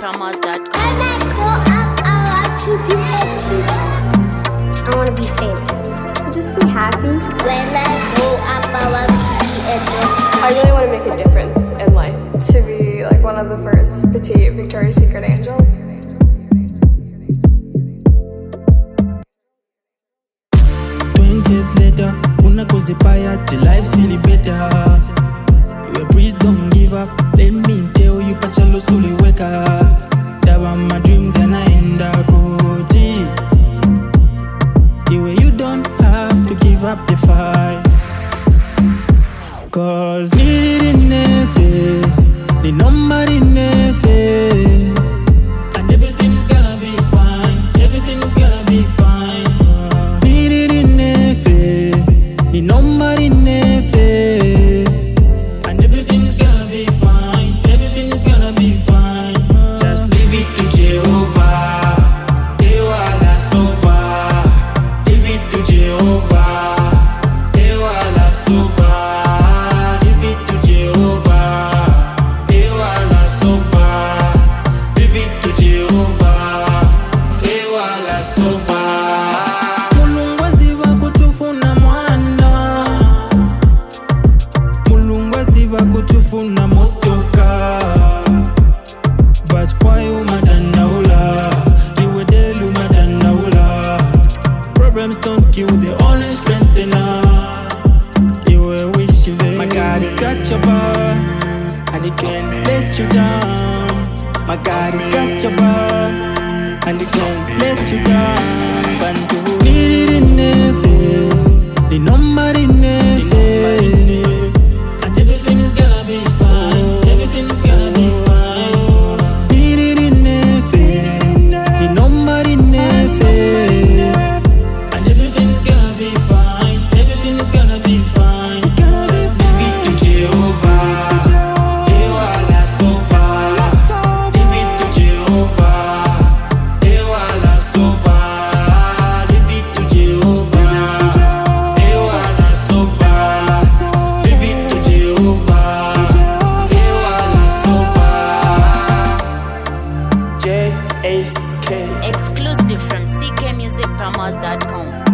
ckmusicpromos.com. When I grow up, I want to be a teacher. I want to be famous. So just be happy. When I grow up, I want to be a doctor. I really want to make a difference in life. To be like one of the first petite Victoria's Secret angels. 20 years later, una kuzipaya till life silly better. Your priest don't give up. Let me tell you, pachalo suli weka. That were my dreams and I end up good. The way you don't have to give up the fight. Cause need it in nefe, the number in nefe. And everything is gonna be fine. Everything is gonna be fine. Need it in nefe, the number in nefe. And everything is gonna be fine. Everything is gonna be fine. Just leave it to Jehovah. Ewala so far. Leave it to Jehovah. Ewala so far. Leave it to Jehovah. Ewala so far. Leave it to Jehovah. Ewala so far. Mulungu aziva kutufuna mwana. Mulungu aziva kutufuna motoka. But why you madandaula? Liwedelu madandaula. Problems don't kill, they only strengthen us. You will wish you there. My God has got your back, and he can't let you down. My God has got your back, and he can't let you down. Bantu need it in nefe, the number in nefe. And everything is gonna be fine. Everything is gonna be fine. Need it in nefe, the number in nefe. And everything is gonna be fine. Everything is gonna be fine. It's gonna be fine. Leave it to Jehovah. Ewala so far. Leave it to Jehovah. Ewala so far. Leave it to Jehovah. Ewala so far. Leave it to Jehovah. Ewala so far. JSK. Exclusive from ckmusicpromos.com.